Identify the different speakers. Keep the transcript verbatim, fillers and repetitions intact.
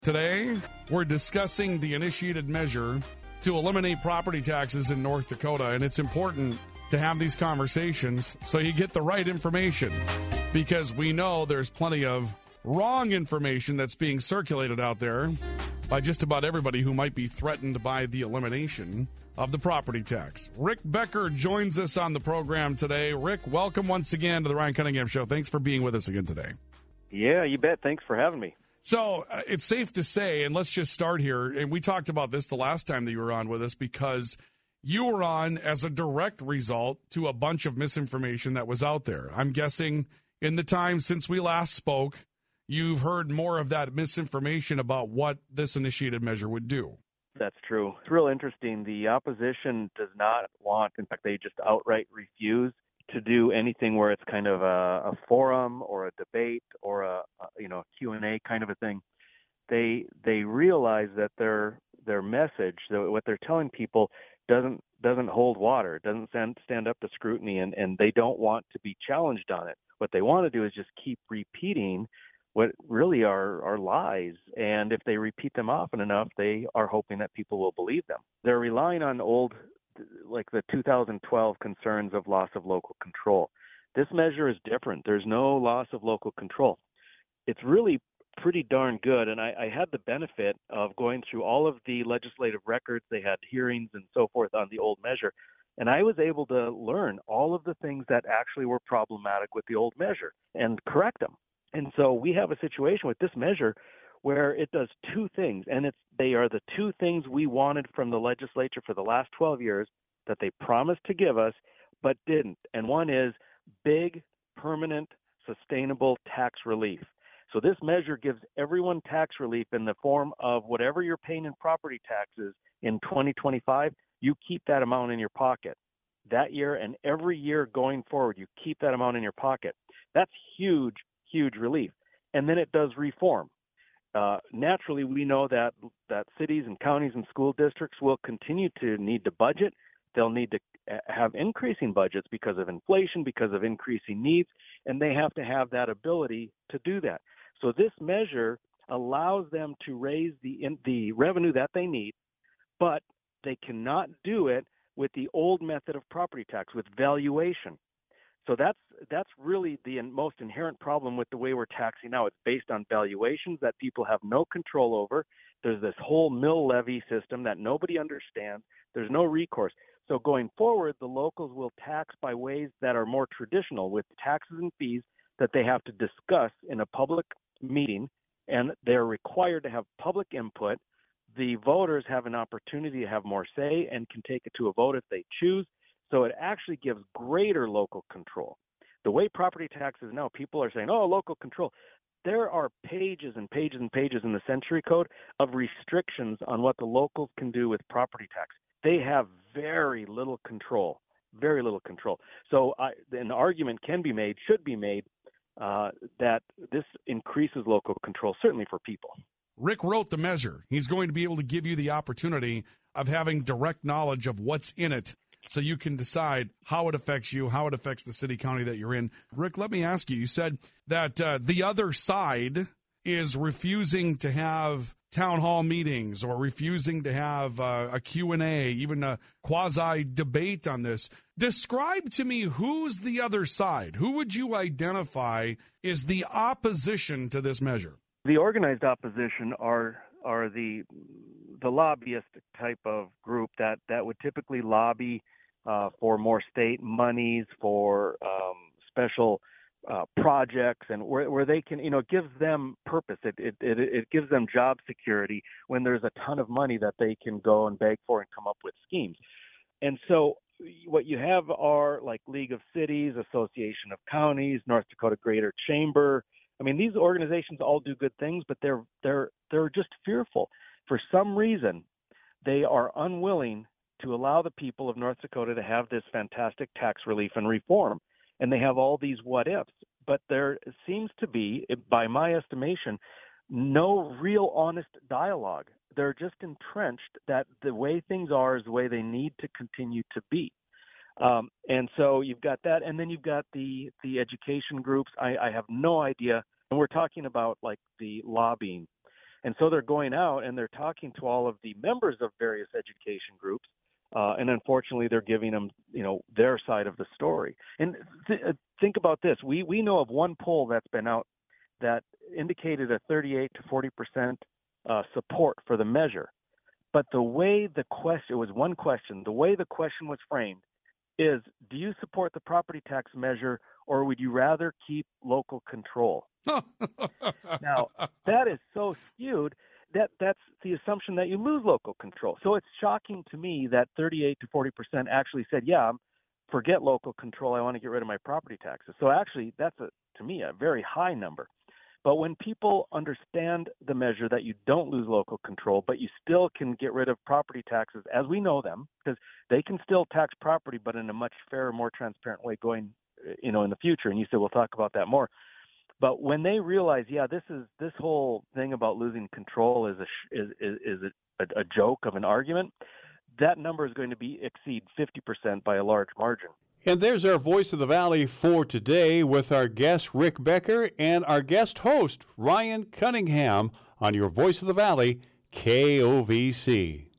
Speaker 1: Today, we're discussing the initiated measure to eliminate property taxes in North Dakota, and it's important to have these conversations so you get the right information, because we know there's plenty of wrong information that's being circulated out there by just about everybody who might be threatened by the elimination of the property tax. Rick Becker joins us on the program today. Rick, welcome once again to the Ryan Cunningham Show. Thanks for being with us again today.
Speaker 2: Yeah, you bet. Thanks for having me.
Speaker 1: So uh, it's safe to say, and let's just start here, and we talked about this the last time that you were on with us, because you were on as a direct result to a bunch of misinformation that was out there. I'm guessing in the time since we last spoke, you've heard more of that misinformation about what this initiated measure would do.
Speaker 2: That's true. It's real interesting. The opposition does not want, in fact, they just outright refuse to do anything where it's kind of a, a forum or a debate or a, a you know Q and A kind of a thing. They they realize that their their message, what they're telling people, doesn't doesn't hold water. It doesn't stand stand up to scrutiny, and, and they don't want to be challenged on it. What they want to do is just keep repeating what really are, are lies. And if they repeat them often enough, they are hoping that people will believe them. They're relying on old, like the two thousand twelve concerns of loss of local control. This measure is different. There's no loss of local control. It's really pretty darn good. And I, I had the benefit of going through all of the legislative records. They had hearings and so forth on the old measure. And I was able to learn all of the things that actually were problematic with the old measure and correct them. And so we have a situation with this measure where it does two things, and it's they are the two things we wanted from the legislature for the last twelve years that they promised to give us but didn't. And one is big, permanent, sustainable tax relief. So this measure gives everyone tax relief in the form of whatever you're paying in property taxes in twenty twenty-five, you keep that amount in your pocket. That year and every year going forward, you keep that amount in your pocket. That's huge, huge relief. And then it does reform. Uh, naturally, we know that that cities and counties and school districts will continue to need to budget. They'll need to have increasing budgets because of inflation, because of increasing needs, and they have to have that ability to do that. So this measure allows them to raise the in, the revenue that they need, but they cannot do it with the old method of property tax, with valuation. So that's that's really the most inherent problem with the way we're taxing now. It's based on valuations that people have no control over. There's this whole mill levy system that nobody understands. There's no recourse. So going forward, the locals will tax by ways that are more traditional, with taxes and fees that they have to discuss in a public meeting, and they're required to have public input. The voters have an opportunity to have more say and can take it to a vote if they choose. So it actually gives greater local control. The way property tax is now, people are saying, oh, local control. There are pages and pages and pages in the Century Code of restrictions on what the locals can do with property tax. They have very little control, very little control. So I, an argument can be made, should be made, uh, that this increases local control, certainly for people.
Speaker 1: Rick wrote the measure. He's going to be able to give you the opportunity of having direct knowledge of what's in it, so you can decide how it affects you, how it affects the city, county that you're in. Rick, let me ask you, you said that uh, the other side is refusing to have town hall meetings or refusing to have uh, a Q and A, even a quasi-debate on this. Describe to me who's the other side. Who would you identify is the opposition to this measure?
Speaker 2: The organized opposition are are the the lobbyist type of group that, that would typically lobby uh, for more state monies, for um, special uh, projects, and where, where they can, you know, it gives them purpose. It, it it it gives them job security when there's a ton of money that they can go and beg for and come up with schemes. And so what you have are like League of Cities, Association of Counties, North Dakota Greater Chamber. I mean, these organizations all do good things, but they're they're they're just fearful. For some reason, they are unwilling to allow the people of North Dakota to have this fantastic tax relief and reform. And they have all these what ifs. But there seems to be, by my estimation, no real honest dialogue. They're just entrenched that the way things are is the way they need to continue to be. Um, and so you've got that, and then you've got the the education groups. I, I have no idea, and we're talking about like the lobbying. And so they're going out and they're talking to all of the members of various education groups. Uh, and unfortunately, they're giving them, you know, their side of the story. And th- think about this: we we know of one poll that's been out that indicated a thirty-eight to forty percent uh, support for the measure. But the way the question, it was one question, the way the question was framed is, do you support the property tax measure or would you rather keep local control? Now, that is so skewed that that's the assumption that you lose local control. So it's shocking to me that thirty-eight to forty percent actually said, yeah, forget local control. I want to get rid of my property taxes. So actually, that's, a, to me, a very high number. But when people understand the measure that you don't lose local control, but you still can get rid of property taxes as we know them, because they can still tax property, but in a much fairer, more transparent way going, you know, in the future. And you said we'll talk about that more. But when they realize, yeah, this is this whole thing about losing control is a is is, is a, a joke of an argument, that number is going to be exceed fifty percent by a large margin.
Speaker 3: And there's our Voice of the Valley for today with our guest, Rick Becker, and our guest host, Ryan Cunningham, on your Voice of the Valley, K O V C.